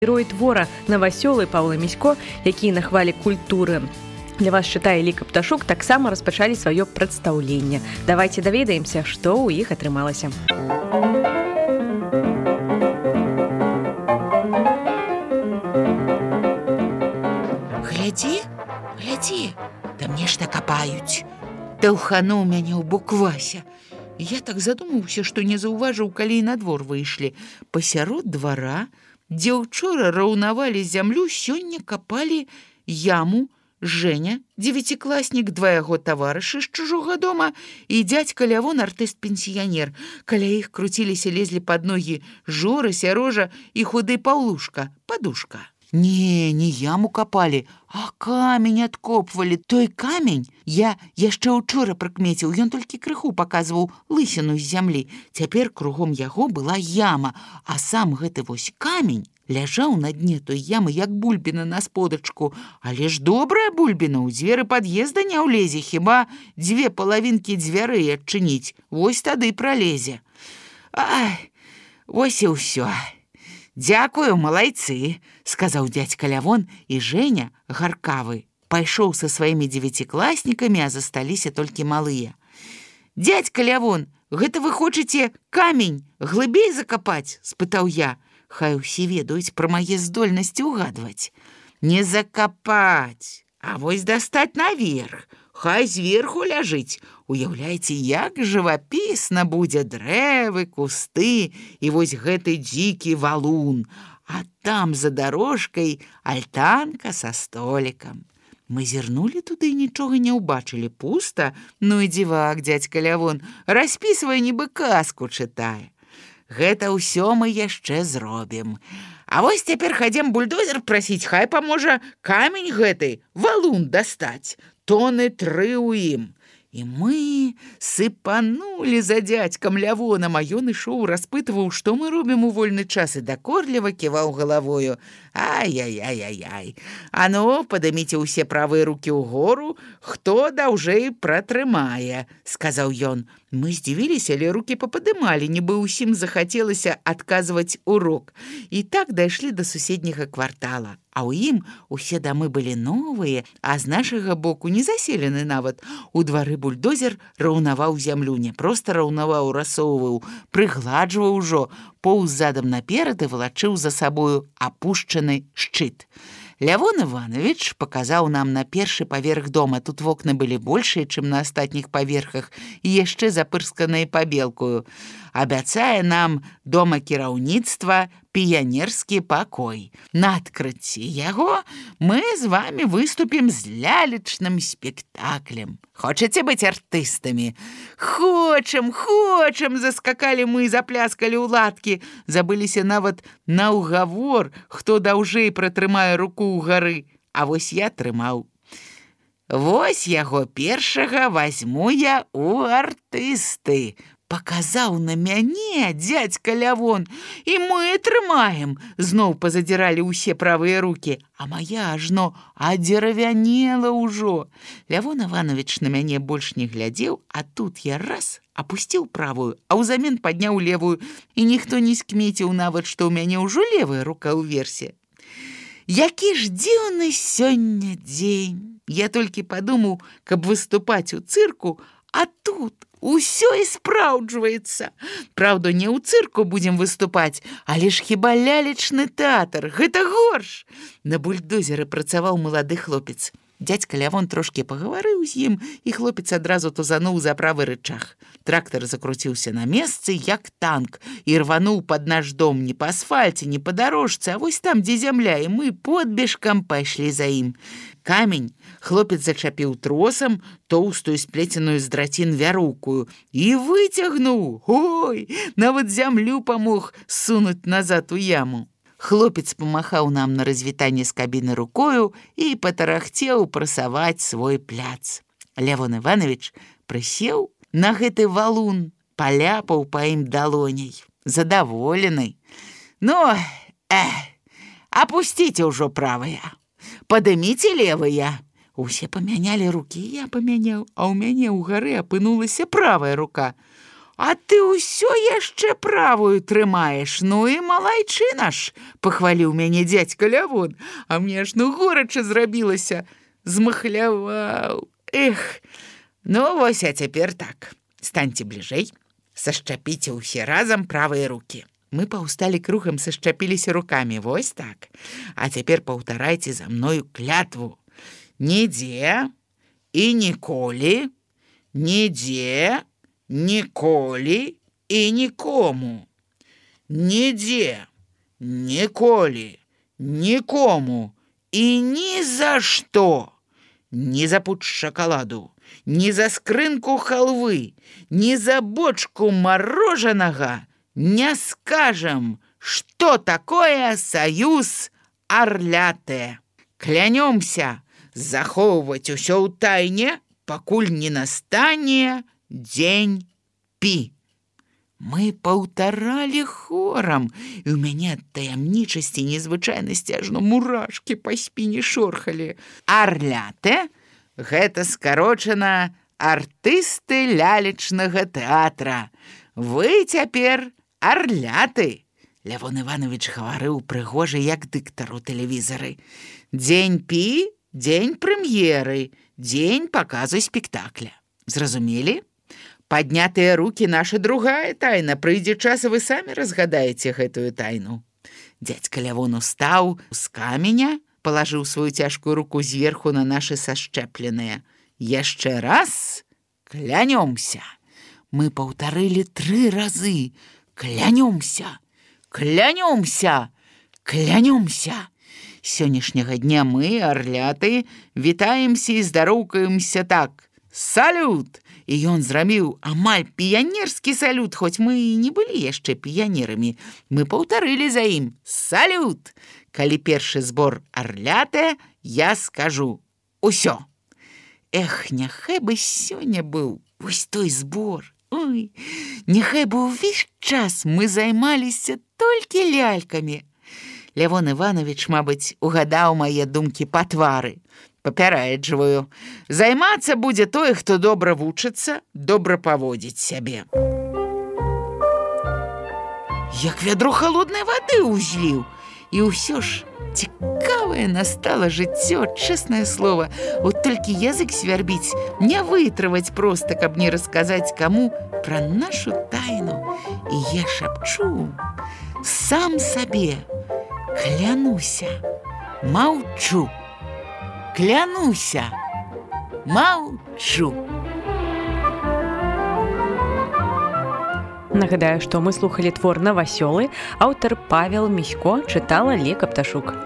Герой твора «Новасёлы» Паўла Місько, які на хвалі культуры для вас чытае Ліка Пташук, таксама распачалі сваё прадстаўленне. Давайце даведаемся, што ў іх атрымалася. Глядзі, там нешта капаюць. Таўхануў мяне ў бок Вася. Я так задумаўся, што не заўважыў, калі на двор выйшлі. Пасярод двара, дзе ўчора раўнавалі зямлю, сёння капалі яму Женя, дзевяцікласнік, два яго таварышы з чужога дома і дзядзька Лявон, артыст-пенсіянер. Каля іх круціліся, лезлі пад ногі Жора, Сярожа і худы Паўлушка, Падушка. Не яму капалі, а камень адкопвалі. Той камень я яшчэ учора прыкмеціў, ён толькі крыху паказваў лысіну з зямлі. Цяпер кругом яго была яма, а сам гэты вось камень ляжаў на дне той ямы, як бульбіна на сподачку. Але ж добрая бульбіна, у дзверы пад'езда не ўлезе, хіба дзве палавінкі дзвярэй адчыніць. Вось тады пралезе. Ай, вось і ўсё. «Дзякую, малайцы», — сказаў дзядзька Лявон, і Женя, гаркавы, пайшоў са сваімі дзевяцікласнікамі, а засталіся толькі малыя. «Дзядзька Лявон, гэта вы хочаце камень глыбей закапаць?» — спытаў я. Хай усе ведаюць пра мае здольнасці ўгадваць. «Не закапаць, а вось дастаць наверх. Хай зверху ляжыць. Уяўляеце, як жывапісна будзе дрэвы, кусты і вось гэты дзікі валун. А там за дарожкай альтанка са столікам». Мы зірнулі туды і нічога не ўбачылі. Пуста? Ну і дзівак, дзядзька Лявон, распісвае, нібы казку чытае. «Гэта ўсё мы яшчэ зробім. А вось цяпер хадзем бульдозер прасіць, хай паможа камень гэты, валун дастаць. Тоны 3 ў ім». І мы сыпанулі за дзядзькам Лявонам, а ён ішоў, распытваў, што мы робім у вольны час, і дакорліва ківаў галавою. «Ай-яй-яй-яй-яй! А ну, падыміце ўсе правыя рукі ўгору, хто даўжэй пратрымае», — сказаў ён. Мы здзівіліся, але рукі пападымалі, нібы ўсім захацелася адказваць урок. І так дайшлі да суседняга квартала. А ў ім усе дамы былі новыя, а з нашага боку не заселены нават. У двары бульдозер раўнаваў зямлю, не проста раўнаваў, расоўваў, прыгладжваў ужо, поўз задам наперад і валачыў за сабою апушчаны шчыт. Лявон Іванович паказаў нам на першы паверх дома. Тут вокны былі большыя, чым на астатніх паверхах, і яшчэ запырсканыя пабелкаю. Абяцае нам дома кіраўніцтва піянерскі пакой. На адкрыцці яго мы з вамі выступім з лялечным спектаклем. Хочаце быць артыстамі? Хочам, заскакалі мы, запляскалі ў ладкі. Забыліся нават на ўгавор, хто даўжэй пратрымае руку ўгары. А вось я трымаў. Вось яго першага вазьму я ў артысты. Паказаў на мяне дзядзька Лявон. І мы трымаем. Зноў пазадзіралі ўсе правыя рукі. А мая ажно адзеравянела ўжо. Лявон Іванович на мяне больш не глядзеў, а тут я раз апусціў правую, а ўзамен падняў левую. І ніхто не скмеціў нават, што ў мяне ўжо левая рука ўверсе. Які ж дзіўны сёння дзень. Я толькі падумаў, каб выступаць у цырку, а тут усё і спраўджваецца. Праўда, не ў цырку будзем выступаць, але ж хіба лялечны тэатр, гэта горш. На бульдозеры працаваў малады хлопец. Дзядзька Лявон трошкі пагаварыў з ім, і хлопец адразу тузануў за правы рычаг. Трактар закруціўся на месцы, як танк, і рвануў пад наш дом не па асфальце, не па дарожцы, а вось там, дзе зямля, і мы подбежкам пайшлі за ім. Камень хлопец зачапіў тросам, тоўстую сплеценую з драцін вяроўкую, і выцягнуў. Ой, нават зямлю памог сунуць назад у яму. Хлопец памахаў нам на развітанне з кабіны рукою і патарахцеў прасаваць свой пляц. Лявон Іванович прысеў на гэты валун, паляпаў па ім далоняй, задаволены. «Ну, апусціце ўжо правыя, падыміце левыя». Усе памянялі рукі, я памяняў, а ў мяне ў гары апынулася правая рука. А ты ўсё яшчэ правую трымаеш. Ну і малайчына ж, пахваліў мяне дзядзька Лявон. А мне ж горача зрабілася. Змахляваў. Эх, ну вось, а цяпер так. Станьце бліжэй, сашчапіце ўсе разам правыя рукі. Мы паўсталі кругам, сашчапіліся рукамі, вось так. А цяпер паўтарайце за мною клятву. Нідзе і ніколі, нідзе, ніколі і нікому. Нідзе, ніколі, нікому і ні за што. Ні за пуд шакаладу, ні за скрынку халвы, ні за бочку морожанага не скажам, што такое саюз Арлятэ. Клянёмся захоўваць усё ў тайне, пакуль не настане дзень пі. Мы паўтаралі хорам, і ў мяне ад таямнічасці і незвычайнасці ажно мурашкі па спіне шорхалі. Арлятэ – гэта скарочана артысты лялечнага тэатра. Вы цяпер арляты. Лявон Іванович гаварыў прыгожа, як дыктар у тэлевізары. Дзень пі – дзень прэм'еры, дзень паказу спектакля. Зразумелі? Паднятыя рукі – наша другая тайна. Прыйдзе час, і вы самі разгадаеце гэтую тайну. Дзядзька Лявон устаў з каменя, палажыў сваю цяжкую руку зверху на нашы сашчэпленыя. Яшчэ раз клянёмся. Мы паўтарылі 3 разы. Клянёмся, клянёмся, клянёмся. Сённяшняга дня мы, арляты, вітаемся і здароўкаемся так. Салют! І ён зрабіў амаль піянерскі салют, хоць мы і не былі яшчэ піянерамі. Мы паўтарылі за ім. Салют! Калі першы збор Арлятэ, я скажу усё. Эх, няхай бы сёння быў вось той збор. Ой, няхай бы ўвесь час мы займаліся толькі лялькамі. Лявон Іванович, мабыць, угадаў мае думкі па твары. Папярэджваю. Займацца будзе той, хто добра вучыцца, добра паводзіць сябе. Як вядро халоднай вады ўзліў. І ўсё ж цікавае настала жыццё, чэснае слова. От толькі язык свярбіць, не вытрываць проста, каб не расказаць каму пра нашу тайну. І я шапчу сам сабе. Клянуся, маўчу. Клянуся, маўчу. Нагадаю, што мы слухалі твор «Навасёлы», аўтар Павел Місько, чытала Лека Пташук.